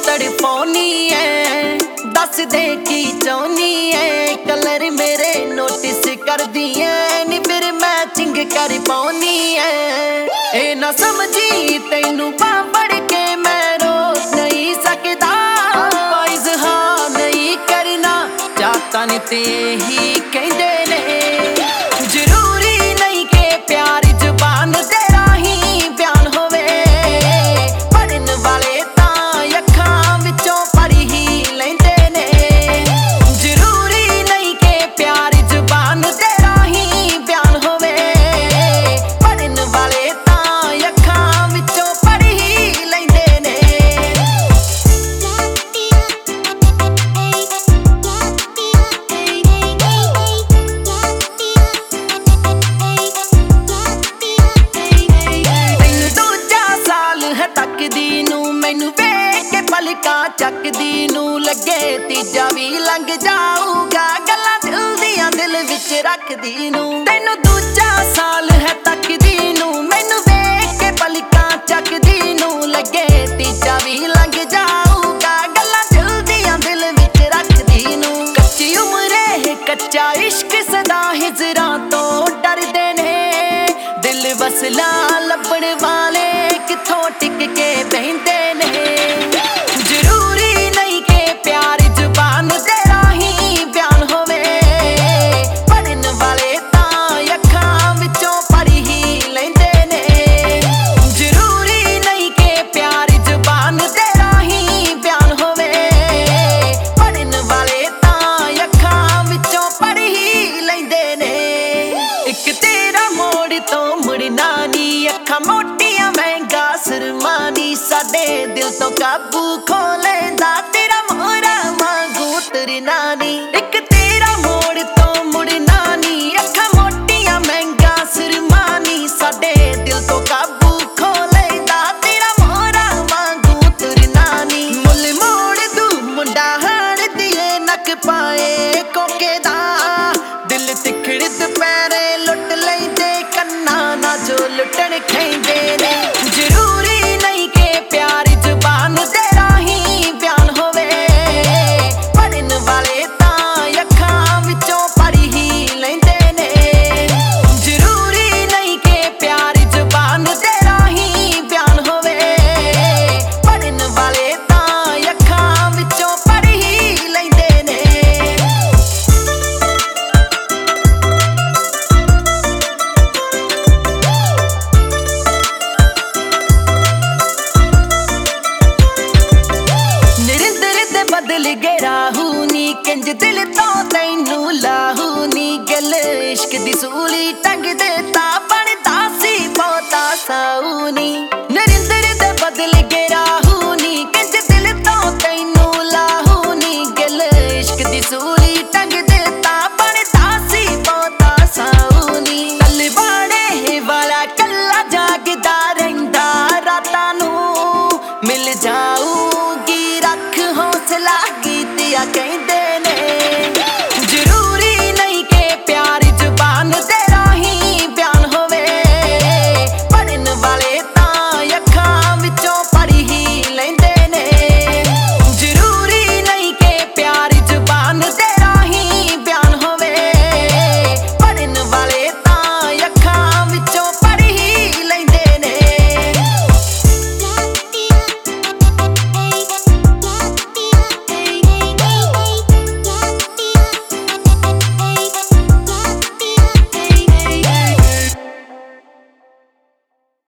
तड़पानी है, दस दे की चाहनी है। कलर मेरे नोटिस कर दिए नी फिर मैचिंग कर पानी है। ए ना समझी तैनू बाबड़ के मैं रोक नहीं सकता, इजहार नहीं करना चाहता नी ते ही कहंदे ने। जरूरी नहीं के प्यार जुबान ते राही बयान होवे, पढ़न वाले तां अखां विचों पढ़ ही लैंदे ने। जरूरी नहीं के प्यार जुबान ते राही बयान होवे, पढ़न वाले तां अखां विचों पढ़ ही लैंदे ने। तकदी नू मैनू वेख के पलकां चकदी नू लगे तीजा भी लंघ जाऊगा, गल्लां दिल दियां दिल विच रखदी नू। तैनू दूजा साल है तकदी नू मैनू वेख के पलकां चकदी नू लगे तीजा भी लंघ जाऊगा, गल्लां दिल दियां दिल विच रखदी नू। कच्ची उमरे है कच्चा इश्क सदा हिजरां तो डरदे ने, दिल वसला लभण वाले किथों टिक के बहिंदे ने। जरूरी नहीं के प्यार जुबान ते राही बयान होवे, पढ़न वाले तां अखां विचों पढ़ ही लैंदे ने। जरूरी नहीं के प्यार जुबान ते राही बयान होवे, पढ़न वाले तां अखां विचों पढ़ ही लैंदे ने। एक तेरा मोड़ तो मुड़ना नी, अखां मोटियां महंगा सरमानी, साडे दिल तो काबू खो लेंदा तेरा मोहरा वांगू तुरना नी। एक तेरा मोड़ तो मुड़ना नी, अखां मोटियां महंगा सरमानी, साडे दिल तो काबू खो लेंदा तेरा मोहरा वांगू तुरना नी। मुल मोड़ दू मुंडा हाड़ दिए नक पाए कोके दा, दिल तिखड़ दुपहरे लुट लैंदे कन्ना ना जो लुटण खैंदे ने। जरूरी नहीं के प्यार जुबान ते राही बयान होवे, पढ़न वाले तां अखां विचों पढ़ ही लैंदे ने। जरूरी नहीं के प्यार जुबान ते राही बयान होवे, पढ़न वाले तां अखां विचों पढ़ ही लैंदे ने। बदल गए राहू नी किंज दिल तो तैनू लाहू नी, गल इश्क दी सूली टंग दे ता बनदा सी बहुता साऊ नी।